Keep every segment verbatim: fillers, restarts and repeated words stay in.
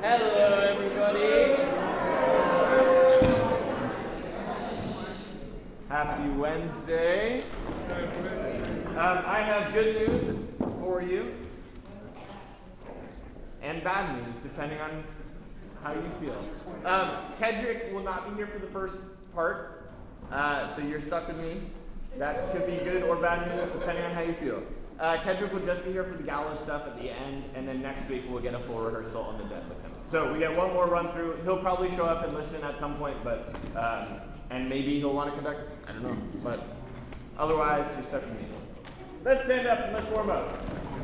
Hello, everybody. Happy Wednesday. Um, I have good news for you and bad news, depending on how you feel. Um, Kedrick will not be here for the first part, uh, so you're stuck with me. That could be good or bad news, depending on how you feel. Uh, Kedrick will just be here for the gala stuff at the end, and then next week we'll get a full rehearsal on the dead with him. So we get one more run through. He'll probably show up and listen at some point, but um, and maybe he'll want to conduct. I don't know, but otherwise you're stuck with me. Let's stand up and let's warm up.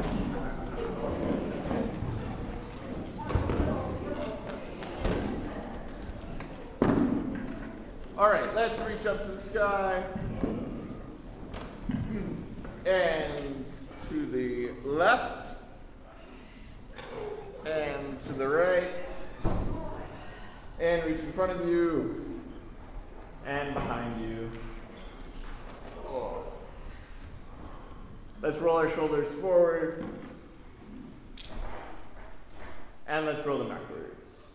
All right, let's reach up to the sky and to the left and to the right and reach in front of you and behind you. Oh. Let's roll our shoulders forward and let's roll them backwards.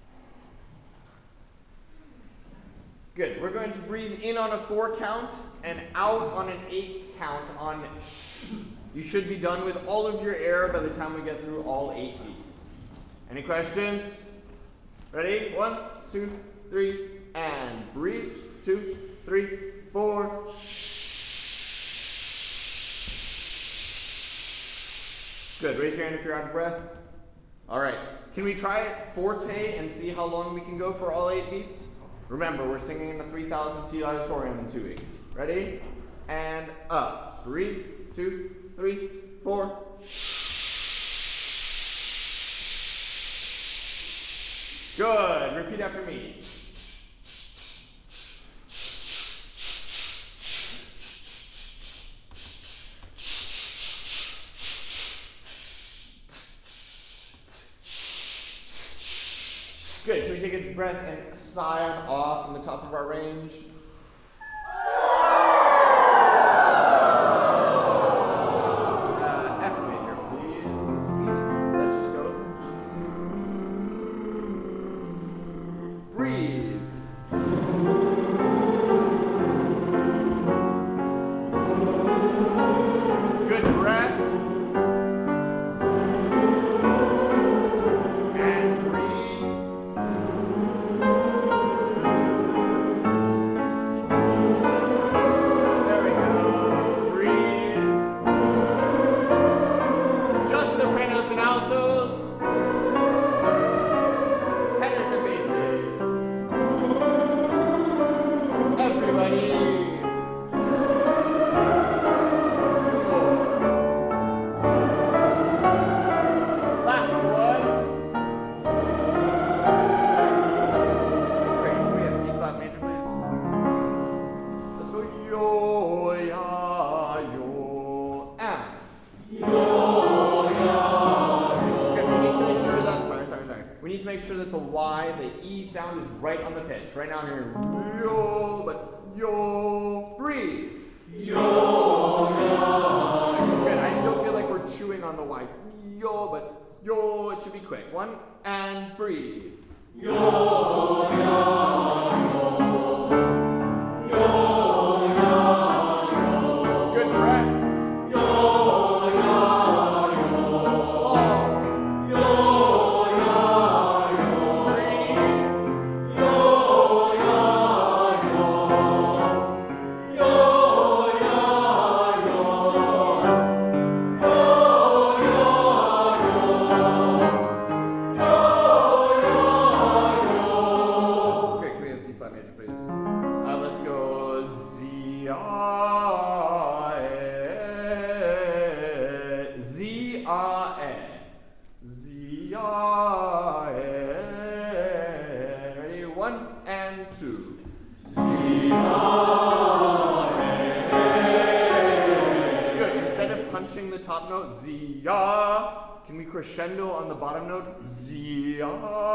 Good. We're going to breathe in on a four count and out on an eight count on shh. You should be done with all of your air by the time we get through all eight beats. Any questions? Ready? One, two, three, and breathe. Two, three, four. Good. Raise your hand if you're out of breath. All right. Can we try it forte and see how long we can go for all eight beats? Remember, we're singing in the three thousand seat auditorium in two weeks. Ready? And up. Breathe. Two, three, four. Good. Repeat after me. Good. Can we take a breath and sigh on off from the top of our range? Uh, F major, please. Let's just go. Breathe. Good breath. Right now I'm hearing yo, but yo, breathe. Yo, yo, yo. Good. I still feel like we're chewing on the Y. Yo, but yo, it should be quick. One, and breathe. Yo, yo, yo. Yo, yo, yo. Good breath. Yo, yo, yo. Tall. Yo. The top note, zia. Can we crescendo on the bottom note? Zia.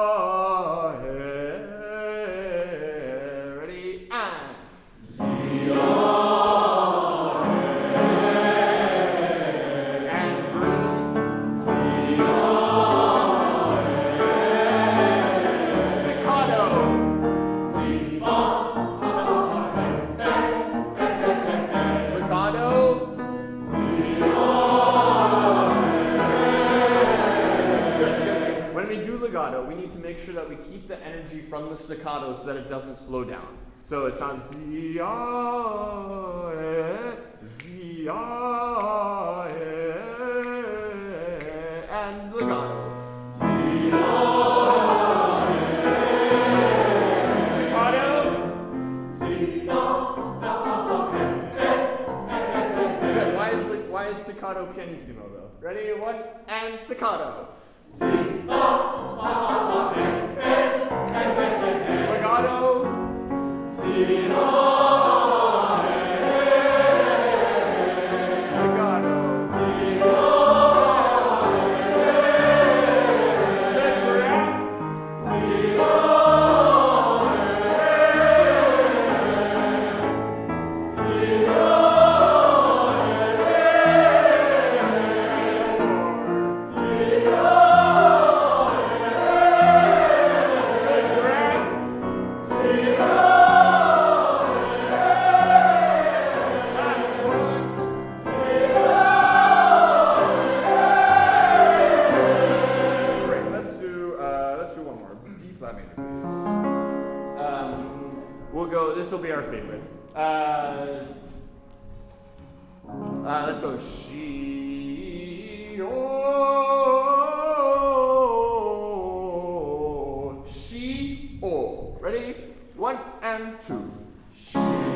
Ready? And zia. And breathe. Zia. legato, we need to make sure that we keep the energy from the staccato so that it doesn't slow down. So it's not zia, zia, and legato. Staccato pianissimo though. Ready? One and staccato. Legato. Legato. Good breath. This will be our favorite. Uh, uh, let's go. She, oh, she, oh. Ready? One and two. She,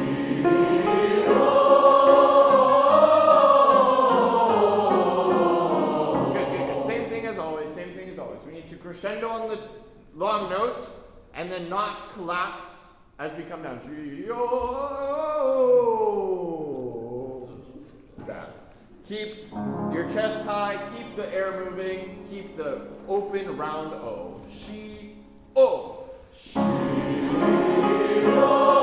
oh. Good, good, good. Same thing as always. Same thing as always. We need to crescendo on the long note and then not collapse as we come down. Keep your chest high, keep the air moving, keep the open round O. She, O. She, O.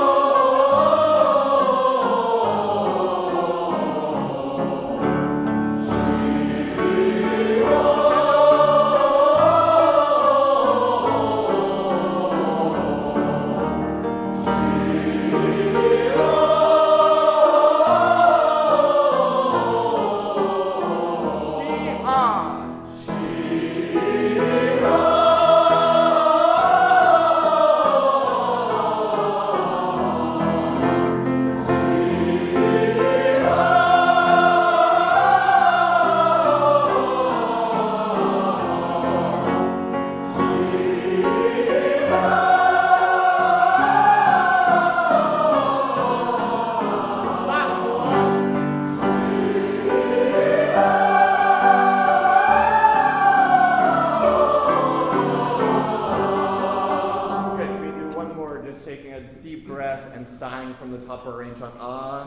From the top of our range on ah.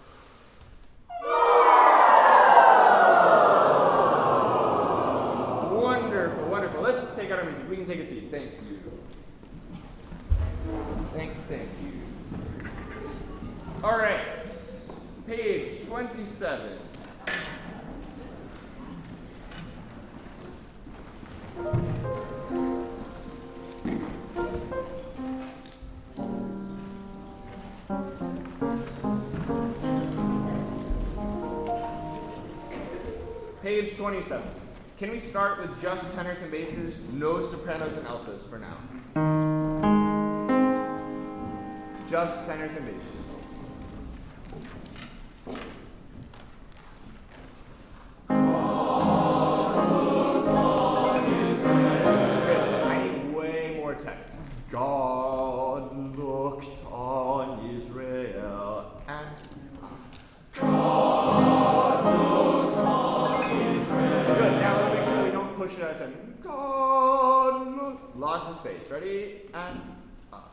Wonderful, wonderful. Let's take out our music. We can take a seat. Thank you. Thank, thank you. All right. Page twenty-seven. Page twenty-seven. Can we start with just tenors and basses, no sopranos and altos for now? Just tenors and basses. Good. I need way more text. God looked on Israel and push it out of time. God, look. Lots of space. Ready? And up.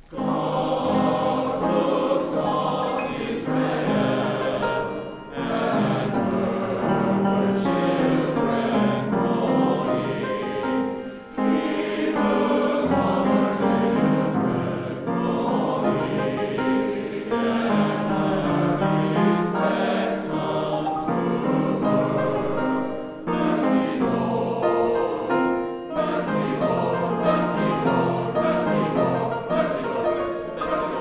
God looked on Israel and her children groaning. He looked on her children groaning and had respect unto her. Mercy, Lord. Mercy, Lord, mercy, Lord, mercy, Lord, mercy, Lord, mercy, Lord.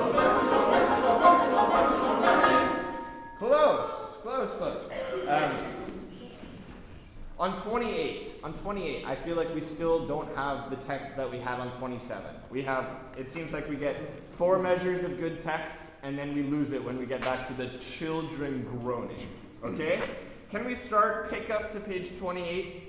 twenty-eight, on twenty-eight, I feel like we still don't have the text that we had on twenty-seven. We have, it seems like we get four measures of good text, and then we lose it when we get back to the children groaning. Okay? Can we start, pick up to page twenty-eight?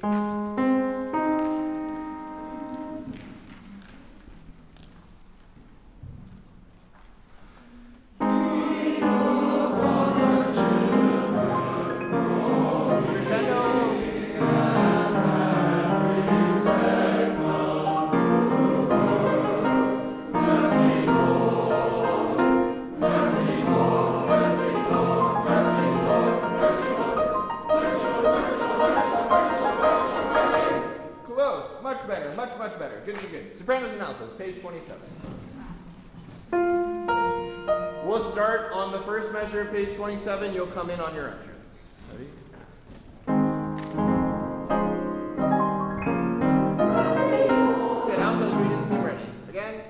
Sopranos and altos, page twenty-seven. We'll start on the first measure of page twenty-seven. You'll come in on your entrance. Ready? Good, altos, we didn't seem ready. Again.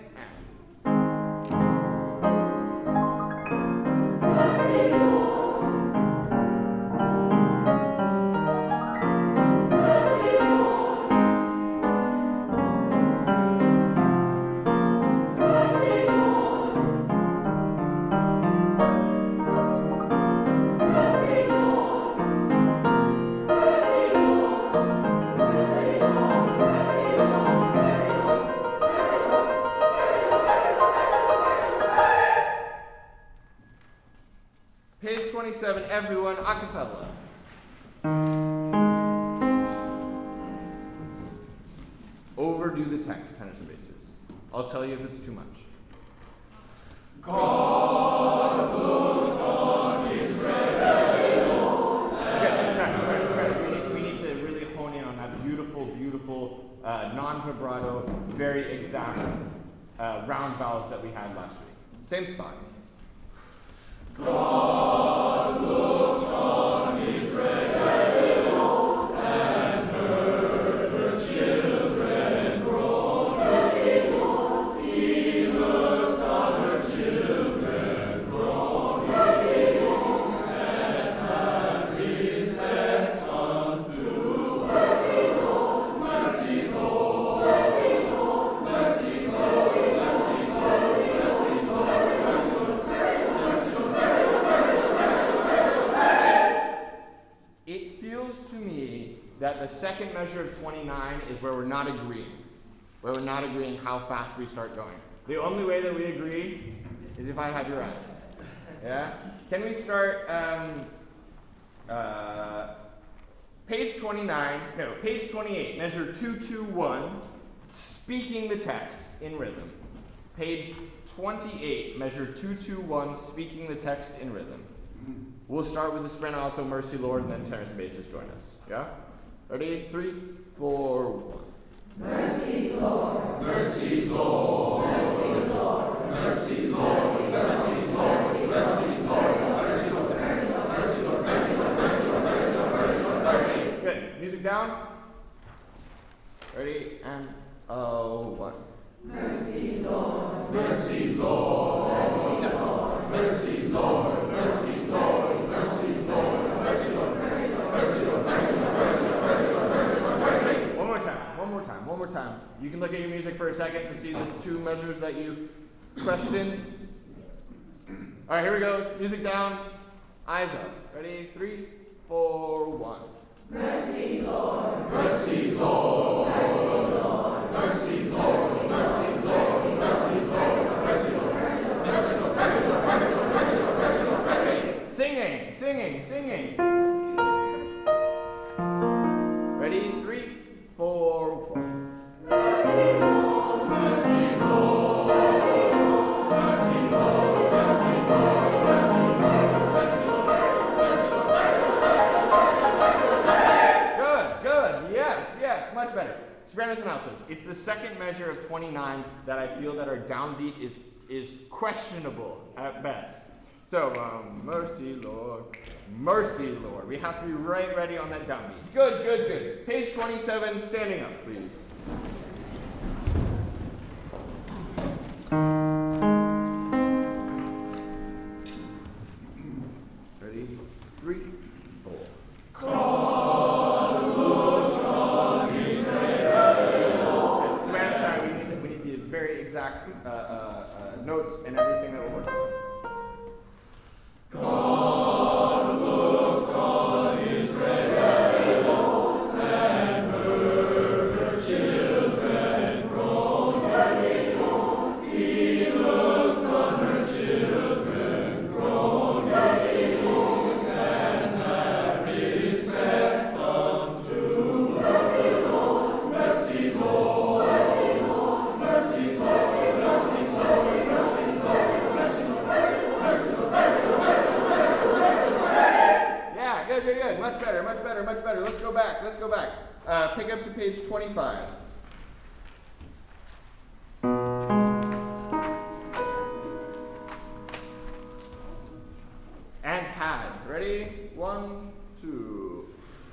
twenty-seven, everyone, a cappella. Overdo the text, tenors and basses. I'll tell you if it's too much. God looks on Israel. Okay, try, spread, spread. We need, we need to really hone in on that beautiful, beautiful, uh, non-vibrato, very exact uh, round vowels that we had last week. Same spot. God looked on Israel and heard her children groan. He looked on her children groan and had respect unto mercy, Lord, mercy, Lord, mercy, Lord, mercy, Lord, mercy, Lord, mercy, Lord. To me that the second measure of twenty-nine is where we're not agreeing, where we're not agreeing how fast we start going. The only way that we agree is if I have your eyes. Yeah? Can we start um, uh, page twenty-nine, no, page twenty-eight, measure two two one, speaking the text in rhythm. Page twenty-eight, measure two two one, speaking the text in rhythm. We'll start with the soprano alto, Mercy Lord, and then tenors and basses join us. Yeah? Ready? Three, four, one. Mercy Lord, mercy Lord, mercy Lord, mercy Lord, mercy Lord, mercy Lord, mercy Lord, mercy Lord, mercy Lord, mercy Lord, mercy Lord, mercy Lord, mercy Lord, mercy. Good. Music down. Ready? And oh, one. Mercy Lord, mercy Lord, mercy Lord, mercy Lord, mercy Lord. Mercy, Lord, mercy, Lord, mercy, Lord, mercy, Lord, mercy, Lord, mercy, Lord, mercy, Lord, mercy, Lord, mercy. One more time, one more time, one more time. You can look at your music for a second to see the two measures that you questioned. All right, here we go. Music down, eyes up. Ready? Three, four, one. Mercy, Lord, mercy, Lord, mercy, Lord, mercy, Lord, mercy, Lord, mercy, Lord, mercy, Lord, mercy, Lord, mercy, Lord, mercy, Lord, mercy, Lord, mercy, Lord, mercy, Lord, mercy. Singing, singing, singing. Ready? Three, four, one. Mercy, Lord, mercy, Lord, mercy, Lord, mercy, Lord, mercy, Lord, mercy, Lord, mercy, Lord, mercy, Lord. Good, good. Yes, yes, much better. Sopranos and altos. It's the second measure of twenty-nine that I feel that our downbeat is is questionable at best. So, um, mercy, Lord, mercy, Lord. We have to be right ready on that downbeat. Good, good, good. Page twenty-seven, standing up, please. Ready? Three, four. God looked on track uh, uh, uh, notes and everything that we're working on. God looked on Israel and heard her children groan. He looked on her children groan and had respect unto mercy, Lord, mercy, Lord, mercy, Lord, mercy, Lord, mercy, Lord, mercy, Lord, mercy, Lord, mercy, Lord, mercy, Lord. Yeah, good, good, good. Much better, much better, much better. Let's go back. Let's go back. Uh, pick up to page twenty-five. And had. Ready? One, two.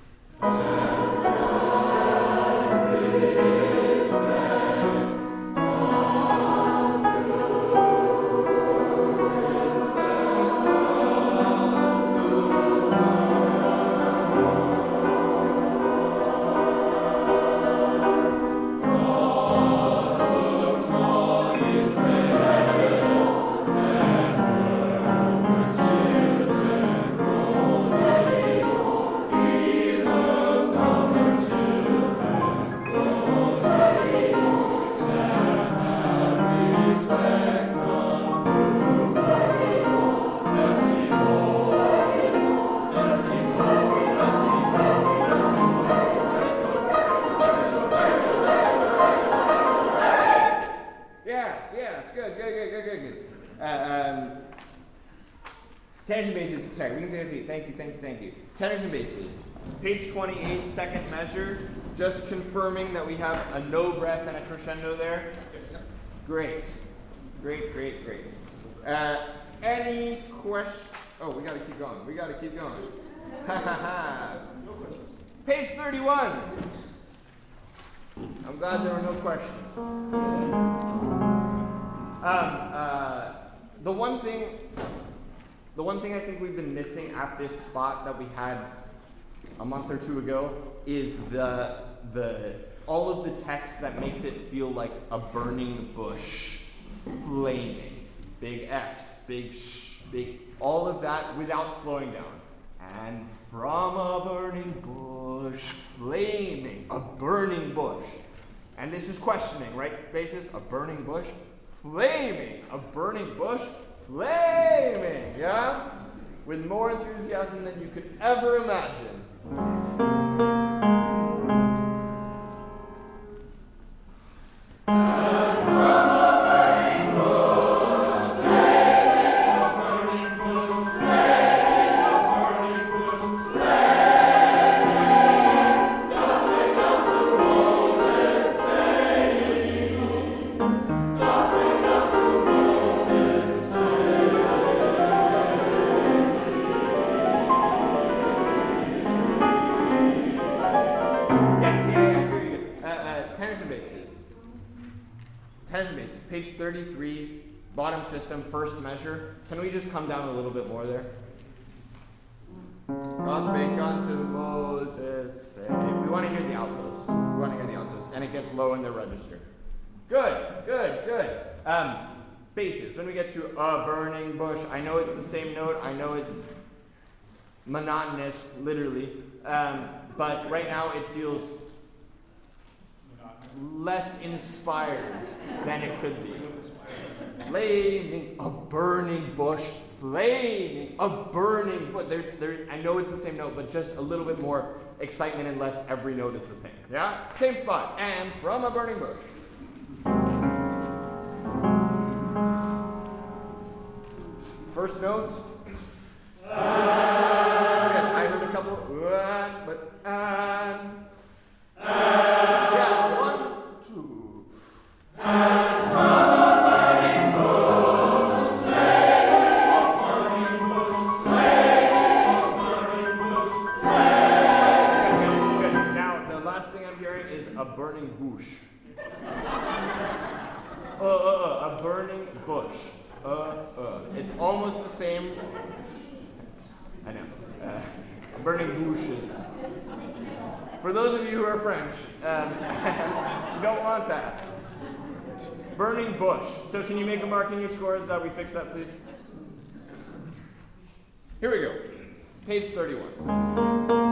Yes, yes, good, good, good, good, good, good. Uh, um, tension bases, sorry, we can take a seat. Thank you, thank you, thank you. Tension bases, page twenty-eight, second measure. Just confirming that we have a no breath and a crescendo there. Great, great, great, great. Uh, any question? Oh, we gotta keep going. We gotta keep going. Ha ha ha. Page thirty-one. I'm glad there were no questions. Um, uh, the one thing, the one thing I think we've been missing at this spot that we had a month or two ago is the the all of the text that makes it feel like a burning bush, flaming, big F's, big sh, big all of that without slowing down. And from a burning bush, flaming, a burning bush. And this is questioning, right? Basis, a burning bush, flaming, a burning bush, flaming, yeah? With more enthusiasm than you could ever imagine. Page thirty-three, bottom system, first measure. Can we just come down a little bit more there? God spake unto Moses, say. We want to hear the altos. We want to hear the altos. And it gets low in the register. Good, good, good. Um, basses. When we get to a burning bush, I know it's the same note. I know it's monotonous, literally. Um, but right now it feels less inspired than it could be. Flaming, a burning bush, flaming, a burning bush. There's, there. I know it's the same note, but just a little bit more excitement and less every note is the same. Yeah? Same spot. And from a burning bush. First note. Uh, I heard a couple, uh, but, uh, uh, yeah, one, two. And from a burning bush, flame, burning bush, flame, burning bush, flame. Good, good, good. Now, the last thing I'm hearing is a burning bush. uh, uh, uh, a burning bush. Uh, uh. It's almost the same. I know. Uh, burning bushes. For those of you who are French, um, you don't want that. Burning bush. So can you make a mark in your score that we fix that, please? Here we go. Page thirty-one.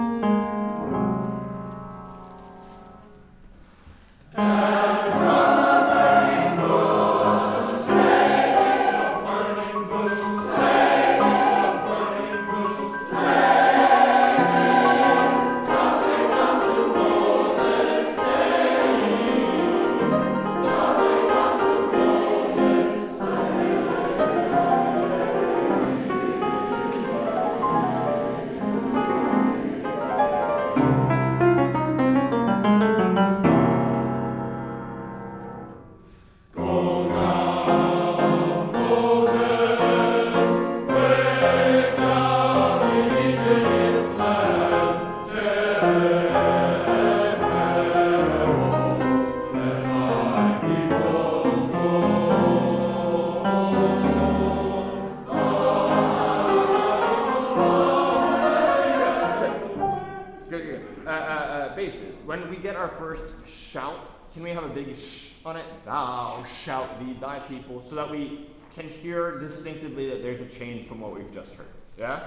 When we get our first shout, can we have a big sh on it? Thou shalt lead thy people, so that we can hear distinctively that there's a change from what we've just heard. Yeah?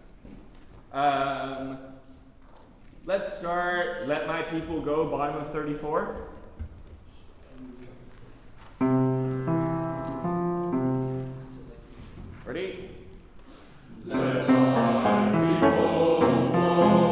Um, let's start, let my people go, bottom of thirty-four. Ready? Let my people go.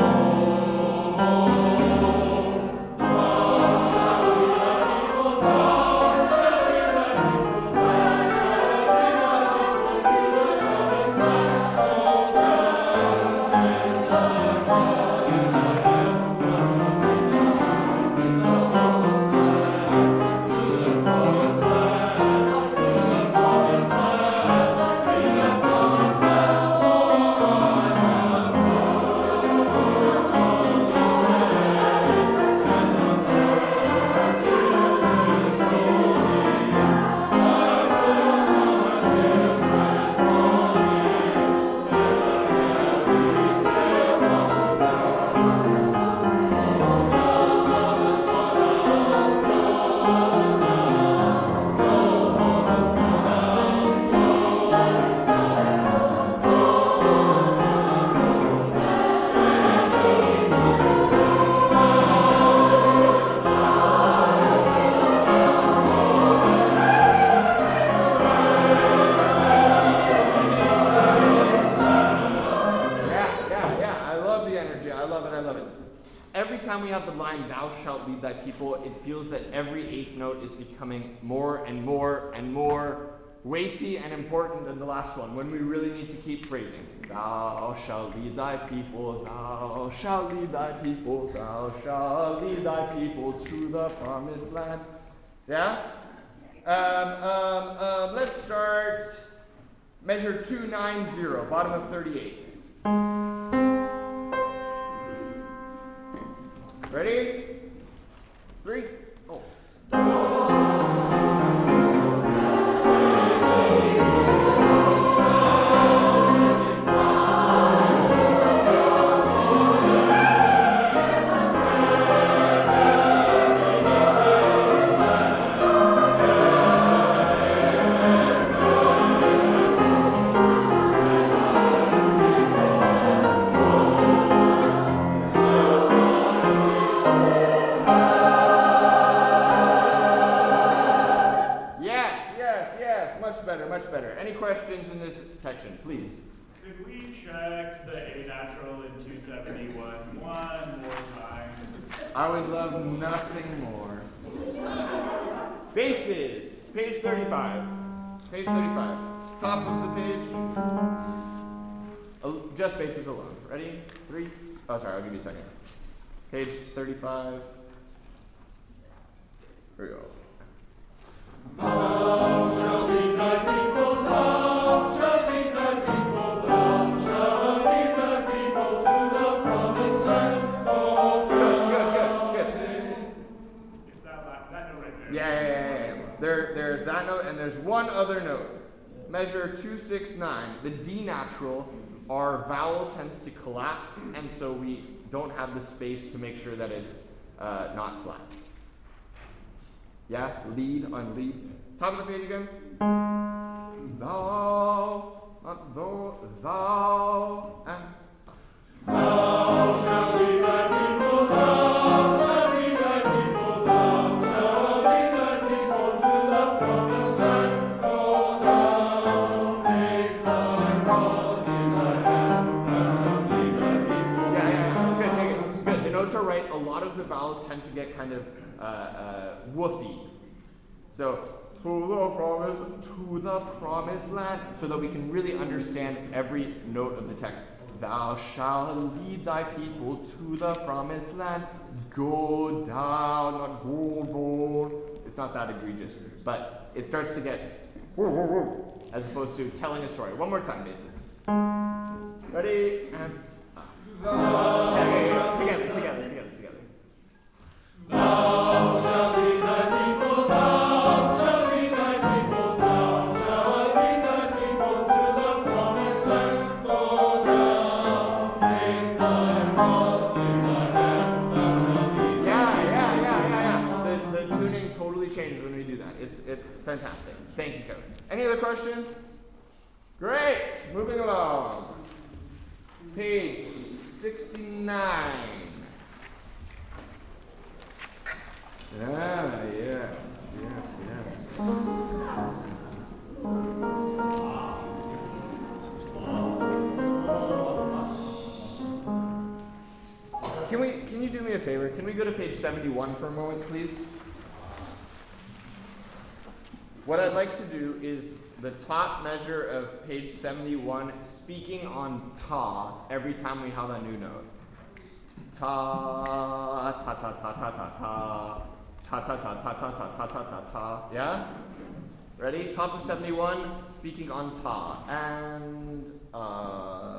More and more and more weighty and important than the last one, when we really need to keep phrasing. Thou shalt lead thy people, thou shalt lead thy people, thou shalt lead thy people to the promised land. Yeah? Um, um, um, let's start measure two ninety, bottom of thirty-eight. Ready? Three. Oh. Section, please. Could we check the A natural in two seventy-one one more time? I would love nothing more. Bases, page thirty-five. Page thirty-five. Top of the page. Oh, just bases alone. Ready? Three. Oh, sorry, I'll give you a second. Page thirty-five. Here we go. Thou shalt lead thy people, thou shalt lead thy people, thou shalt lead thy people to the promised land. Oh, good, good, good, good. Is that that note right there? Yeah, yeah, yeah, yeah. There, there's that note, and there's one other note. Measure two sixty-nine. The D natural, our vowel tends to collapse, and so we don't have the space to make sure that it's uh, not flat. Yeah, lead on lead. Top of the page again. Thou, not though, thou, and Thou shalt lead thy people, thou shalt lead thy people, thou shalt lead thy people to the promised land. Go down, take thy rod in thy hand, thou shalt lead thy people. yeah, yeah, yeah. Good, good, good. The notes are right. A lot of the vowels tend to get kind of uh, uh, woofy. So, to the promise, to the promised land, so that we can really understand every note of the text. Thou shalt lead thy people to the promised land. Go down, not go down. It's not that egregious, but it starts to get as opposed to telling a story. One more time, basis. Ready? And uh, okay, okay, together, together, together, together. Thou shalt lead thy people, thou shalt lead thy people, thou shalt lead thy people to the promised land. Go down, take thy rod in thy hand, thou shalt lead thy Yeah, yeah, yeah, yeah, yeah. The, the tuning totally changes when we do that. It's it's fantastic. Thank you, Kevin. Any other questions? Great. Moving along. Page sixty-nine. Ah, yes, yes, yes. Can we? Can you do me a favor? Can we go to page seventy-one for a moment, please? What I'd like to do is the top measure of page seventy-one, speaking on ta every time we have a new note. Ta ta ta ta ta ta ta ta ta ta ta ta ta ta ta ta ta. Yeah? Ready? Top of seventy-one, speaking on ta. And uh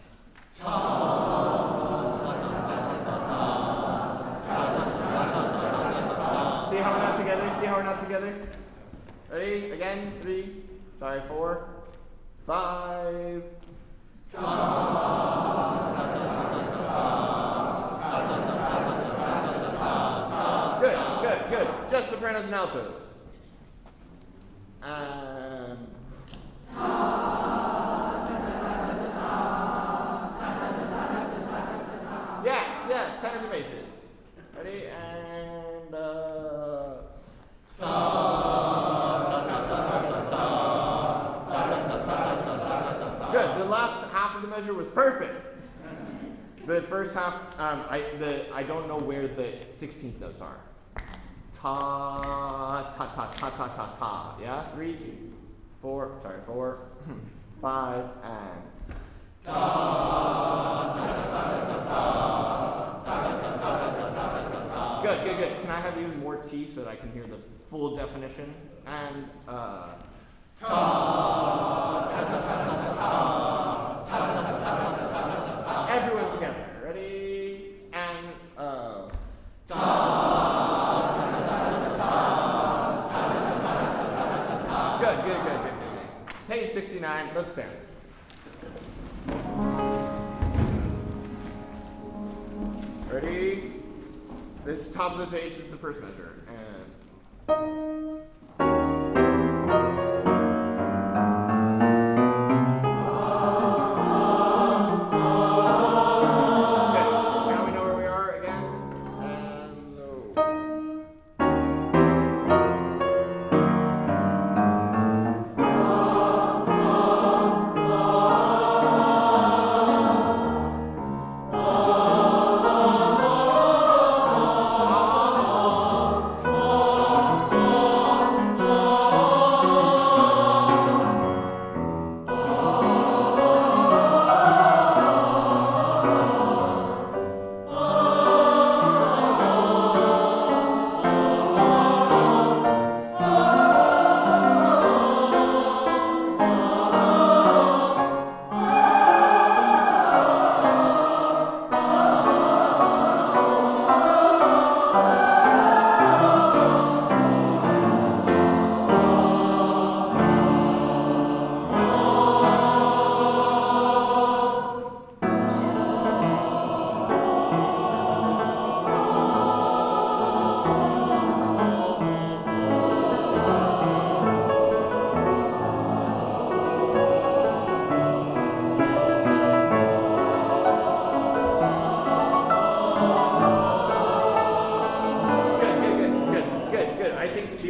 See how we're not together? See how we're not together? Ready? Again? Three. Sorry, four. Five. Good, good, good. Just sopranos and altos. Um, yes, yes, tenors and basses. Ready? And uh, good. The last half of the measure was perfect. The first half, um, I the I don't know where the sixteenth notes are. Ta ta ta ta ta ta ta. Yeah, three, four. Sorry, four, five, and ta ta ta ta ta ta. Good, good, good. Can I have even more T so that I can hear the full definition? And uh. Ta ta ta ta ta ta. Everyone together. Ready? And uh. Good, good, good, good, good. Page sixty-nine. Let's stand. Ready? This top of the page is the first measure. And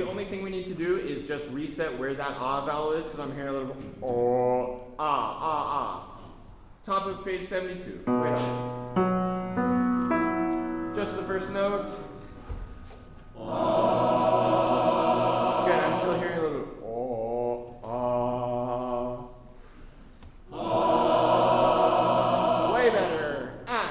the only thing we need to do is just reset where that ah vowel is, because I'm hearing a little oh, ah, ah, ah. Top of page seventy-two. Wait on it. Just the first note. Good, I'm still hearing a little oh, ah. Way better. Ah.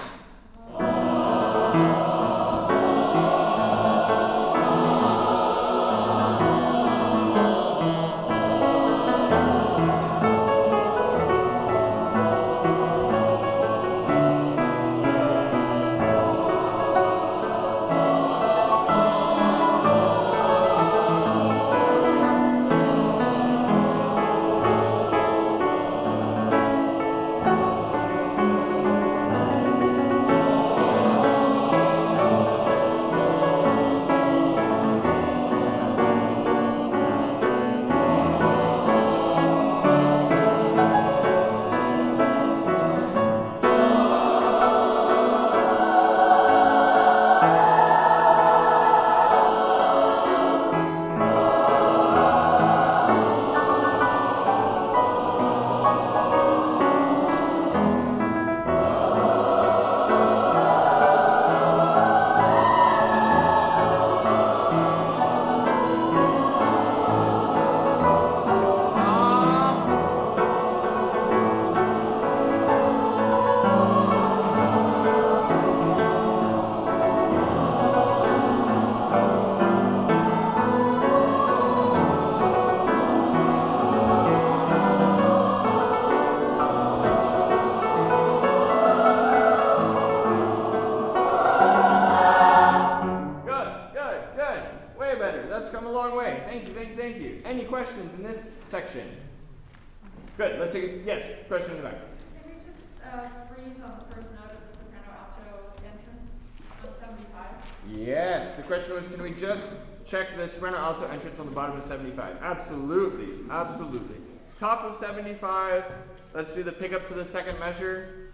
Good. Let's take a yes. Question in the back. Can we just uh, freeze on the first note of the soprano alto entrance on seventy-five? Yes. The question was, can we just check the soprano alto entrance on the bottom of seventy-five? Absolutely. Absolutely. Top of seventy-five. Let's do the pickup to the second measure.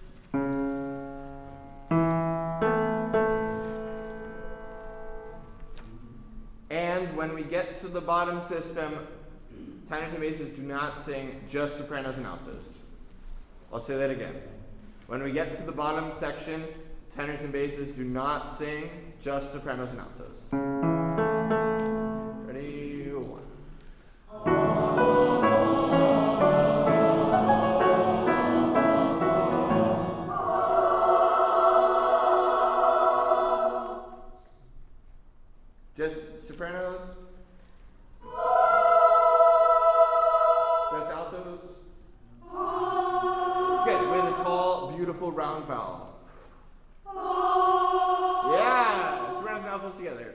And when we get to the bottom system, tenors and basses do not sing, just sopranos and altos. I'll say that again. When we get to the bottom section, tenors and basses do not sing, just sopranos and altos. Ready? One. Just sopranos? Just altos? Good, with a tall, beautiful round vowel. Yeah, sopranos and altos together.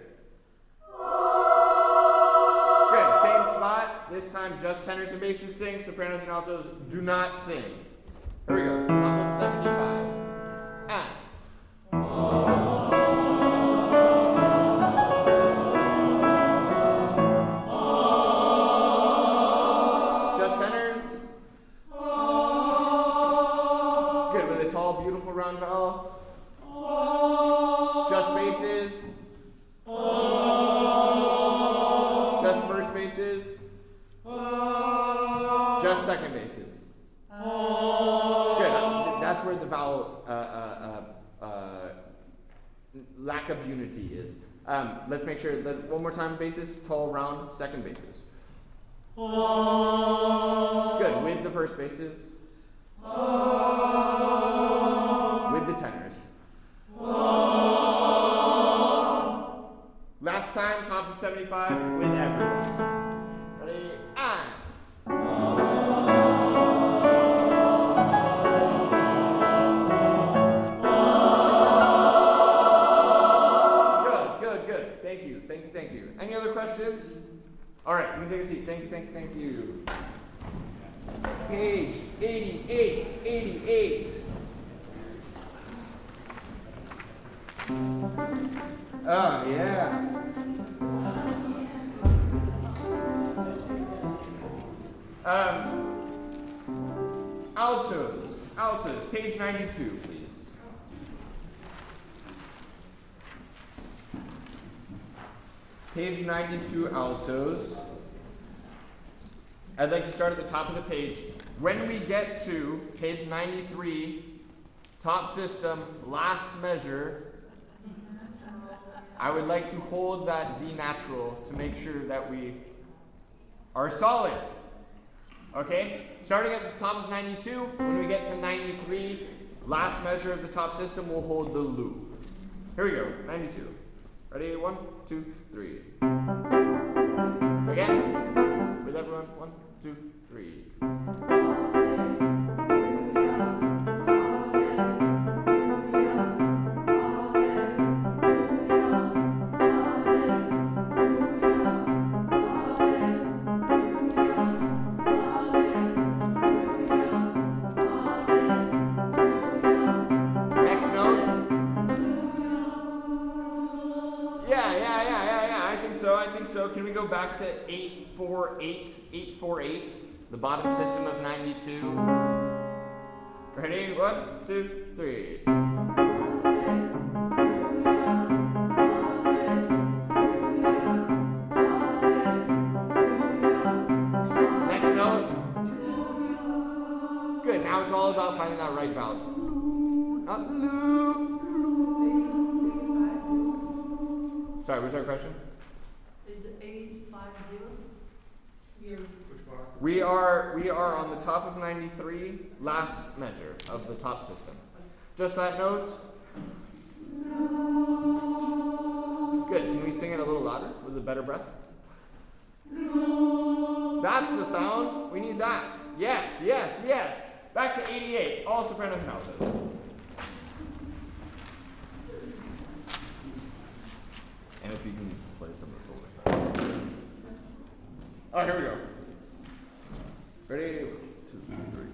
Good, same spot. This time just tenors and basses sing, sopranos and altos do not sing. Here we go, top of seventy-five. Ah. Round vowel. Just basses. Just first basses. Just second basses. Good. That's where the vowel uh, uh, uh, uh, lack of unity is. Um, let's make sure that one more time. Basses, tall, round, second basses. Good. With the first basses. With the tenors. Last time, top of seventy-five, with everyone. Ready? Ah! Good, good, good. Thank you, thank you, thank you. Any other questions? All right, you can take a seat. Thank you, thank you, thank you. Page eighty-eight, eighty-eight. Oh, yeah. Um, altos, altos, page ninety-two, please. Page ninety-two, altos. I'd like to start at the top of the page. When we get to page ninety-three, top system, last measure, I would like to hold that D natural to make sure that we are solid. Okay? Starting at the top of ninety-two, when we get to ninety-three, last measure of the top system, we'll hold the loop. Here we go, ninety-two. Ready? One, two, three. Again, with everyone. One, two, three. So can we go back to eight four eight, eight four eight, the bottom system of ninety-two? Ready? One, two, three. Next note. Good, now it's all about finding that right valve. Not loo. Sorry, was there a question? We are we are on the top of ninety-three, last measure of the top system. Just that note. Good. Can we sing it a little louder with a better breath? That's the sound. We need that. Yes, yes, yes. Back to eighty-eight. All sopranos and altos. And if you can play some of the solo stuff. Oh, here we go. Ready? Two, three.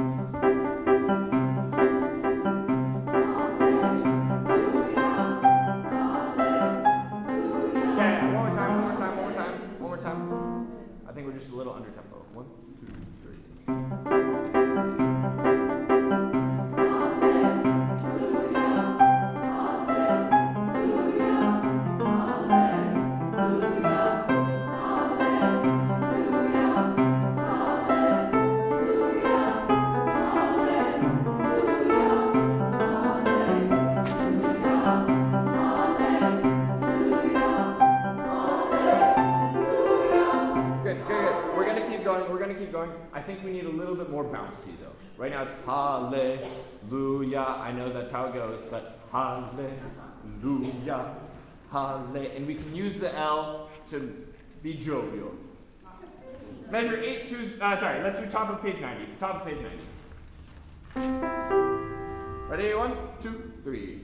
Yeah, yeah, one more time, one more time, one more time, one more time. I think we're just a little under tempo. One, two, three. I think we need a little bit more bouncy though. Right now it's hallelujah. I know that's how it goes, but hallelujah, hallelujah. And we can use the L to be jovial. Measure eight, two, uh, sorry, let's do top of page ninety. Top of page ninety. Ready? One, two, three.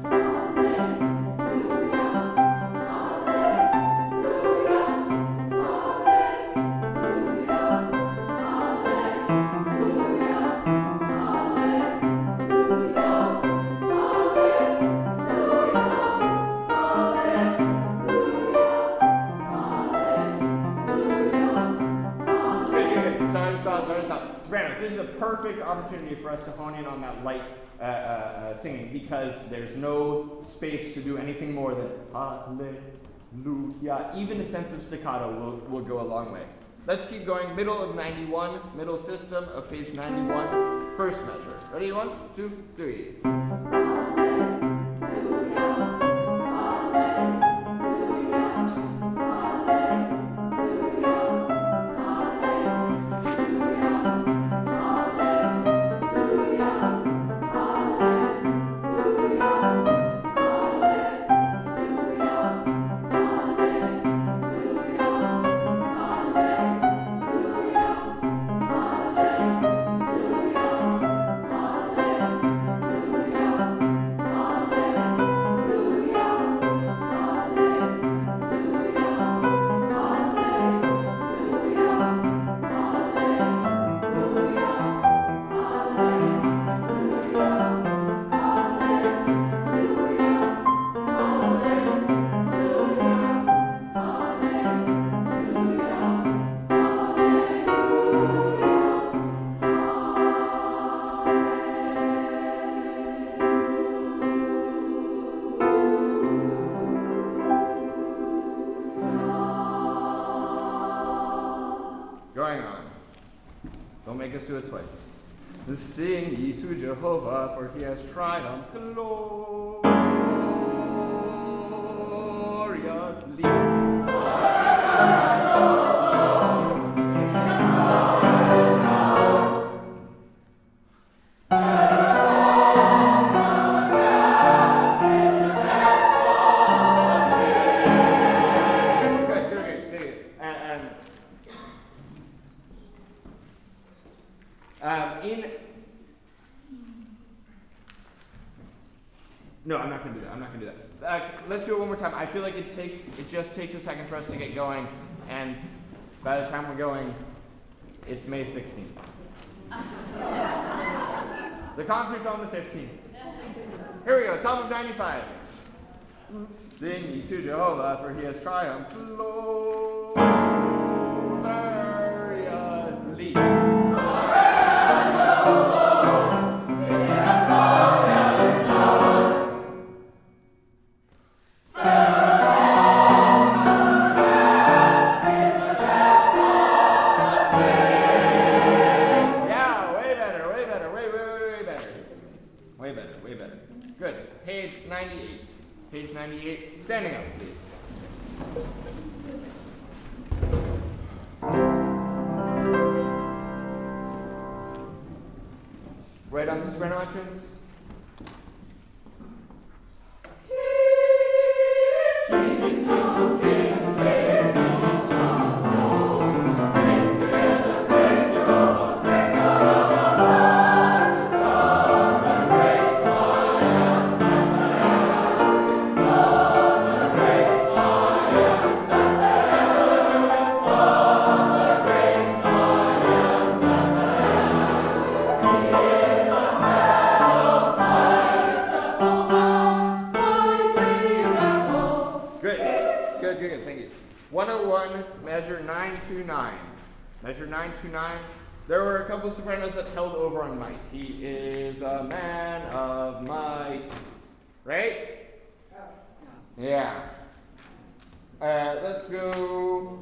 Sopranos, this is a perfect opportunity for us to hone in on that light uh, uh, singing because there's no space to do anything more than hallelujah. Even a sense of staccato will, will go a long way. Let's keep going. Middle of ninety-one, middle system of page ninety-one, first measure. Ready? One, two, three. Going on. Don't make us do it twice. Sing ye to Jehovah, for he has triumphed gloriously. No, I'm not going to do that. I'm not going to do that. Uh, let's do it one more time. I feel like it takes, it just takes a second for us to get going, and by the time we're going, it's May sixteenth. The concert's on the fifteenth. Here we go, top of ninety-five. Sing ye to Jehovah, for he has triumphed gloriously. Page ninety-eight, standing up, please. Right on the soprano entrance. Measure nine two nine. There were a couple of sopranos that held over on might. He is a man of might. Right? Yeah. Uh, let's go.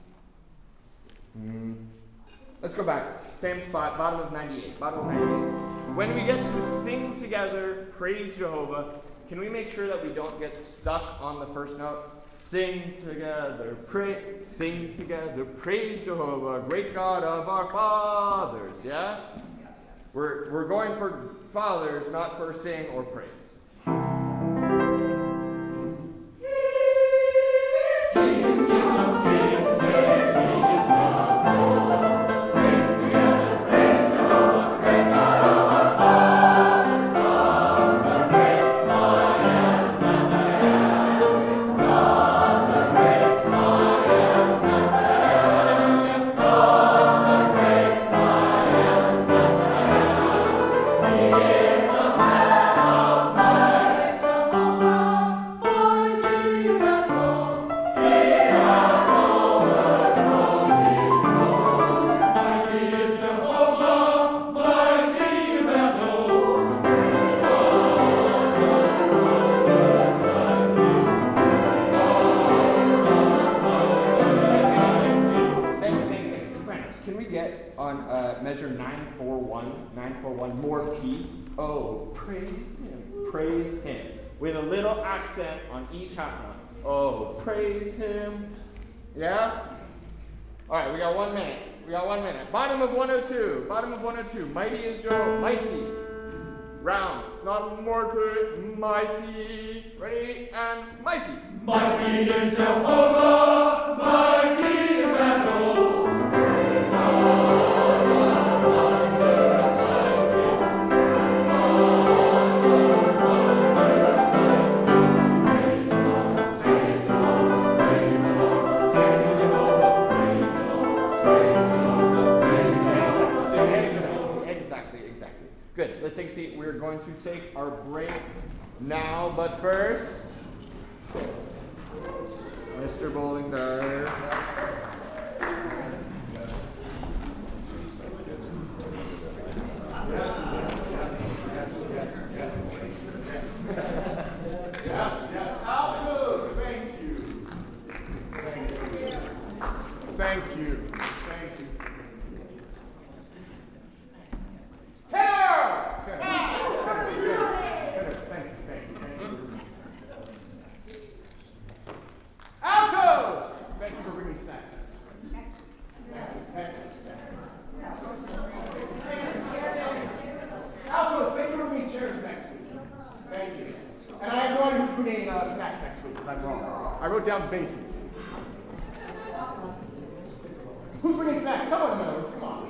Hmm. Let's go back. Same spot, bottom of ninety-eight. Bottom of ninety-eight. When we get to sing together, praise Jehovah, can we make sure that we don't get stuck on the first note? Sing together, pray, sing together, praise Jehovah, great God of our fathers, yeah? We're, we're going for fathers, not for sing or praise. Praise him. Yeah? All right, we got one minute. We got one minute. Bottom of one oh two. Bottom of one oh two. Mighty is Jehovah. Mighty. Round. Not mortal. Mighty. Ready? And mighty. Mighty is Jehovah. Mighty in battle. Praise all the wonders like him. Praise all the wonders like him. Praise the Lord. Praise the Lord. Praise the Lord. Praise the Lord. Praise the Lord. Praise the Lord. Exactly, exactly. Good. Let's take a seat. We're going to take our break now, but first, Mister Bowlingdar. Yes, yes, altos. Thank you. Thank you. Thank you. Thank you. down bases? Who's bringing snacks? Someone knows. Come on.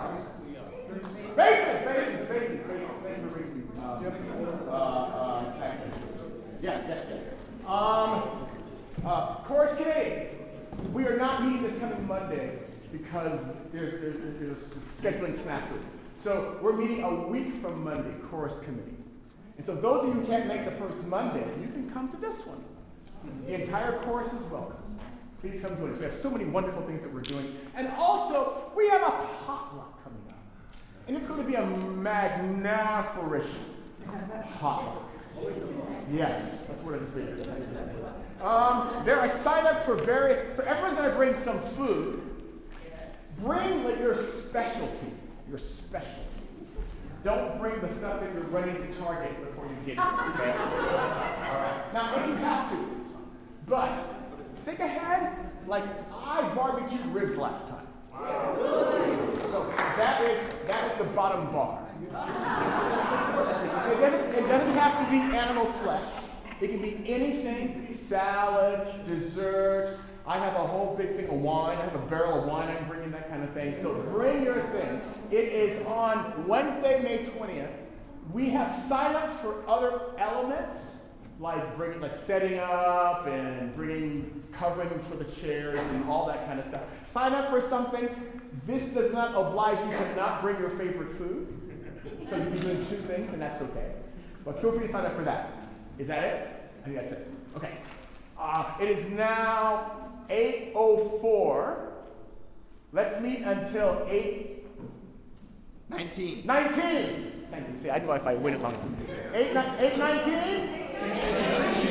Bases, bases, bases, bases. Thank you for bringing uh, uh, snacks. Yes, yes, yes. Um, uh, Chorus K, we are not meeting this coming Monday because there's, there's, there's scheduling snafu. So we're meeting a week from Monday, Chorus Committee. And so those of you who can't make the first Monday, you can come to this one. The entire chorus is welcome. Please come join us. We have so many wonderful things that we're doing. And also, we have a potluck coming up. And it's going to be a magniferous potluck. Yes, that's what it is. Um, there are sign-ups for various, for everyone's going to bring some food. Bring like your specialty, your specialty. Don't bring the stuff that you're running to Target before you get it, okay? All right. Now, if you have to, it's fine. But think ahead, like I barbecued ribs last time. So that is that is the bottom bar. It doesn't, it doesn't have to be animal flesh. It can be anything, salad, dessert. I have a whole big thing of wine. I have a barrel of wine I'm bringing, that kind of thing. So bring your thing. It is on Wednesday, May twentieth. We have sign-ups for other elements, like bringing, like setting up and bringing coverings for the chairs and all that kind of stuff. Sign up for something. This does not oblige you to not bring your favorite food. So you can be doing two things, and that's okay. But feel free to sign up for that. Is that it? I think that's it. Okay. Uh, it is now eight oh four. Let's meet until eight nineteen. nineteen. Thank you. See, I know if I win it long enough. eight nineteen?